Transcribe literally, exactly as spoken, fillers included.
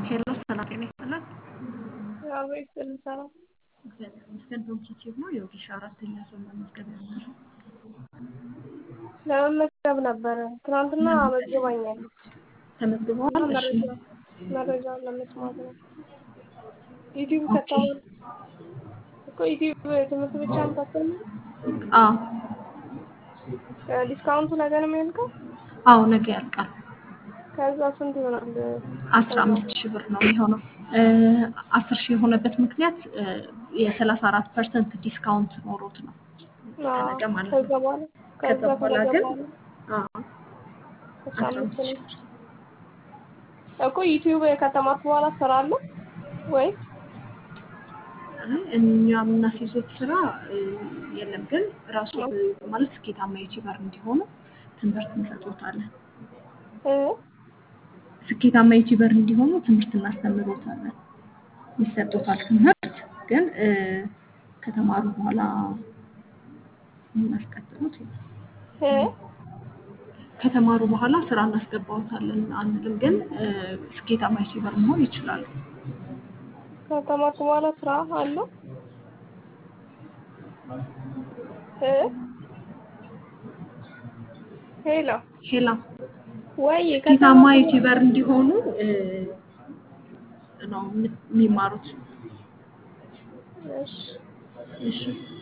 ሄሎ ሰላም ጤና ይስጥልን። አብሮ ይስጥልኝ። እግዚአብሔር ይመስገን። ፖዚቲቭ ነው። የወጌሻ አራተኛ ዙር መመዝገቢያ ነበር። ለመመዝገብ ነበረ ትናንትና መዝግባኛለች እና ተመዝግበዋል? እሺ መረጃ መረጃውን ለመስማት ነው። ዩቲዩብ ኦኬ። ከተማ እኮ ዩቲዩብ ትምህርት ብቻ አንታተም አዎ ዲስካውንቱ ነገ ነው የሚያልቀው። አዎ ነገ ያልቃል። ከዛ ስንት ይሆናል? አስራ አምስት ሺህ ብር ነው የሚሆነው። አስር ሺህ የሆነበት ምክንያት የሰላሳ አራት ፐርሰንት ዲስካውንት ኖሮት ነው ከነገ ማለት ከዛ ነው። በኋላ ከዛ ከዛ በኋላ ከነገ ግን በኋላ አዎ አስራ አስራ አምስት አምስት ነው ሺህ ብር እኮ ዩቲዩብ ከተማርኩ በኋላ ስራ አለ ወይ? አይ እኛ የምናስይዙት ስራ የለም፣ ግን ራሱ ማለት ስኬታማ ዩቲዩበር እንዲሆኑ ትምህርት እንሰጥዎታለን። እ ስኬታማ ዩቲዩበር እንዲሆኑ ትምህርት እናስተምሮታለን። ይሰጡታል ትምህርት ግን ከተማሩ በኋላ እናስቀጥሉት ይላል። እ ከተማሩ በኋላ ስራ እናስገባዎታለን አንልም፣ ግን ስኬታማ ዩቲዩበር መሆን ይችላሉ። ከተማርኩ በኋላ ስራ አለው እ ሄሎ ሄላ ወይ ስኬታማ ከተማርኩ ዩቲዩበር እንዲሆኑ ነው የሚማሩት። እሺ እሺ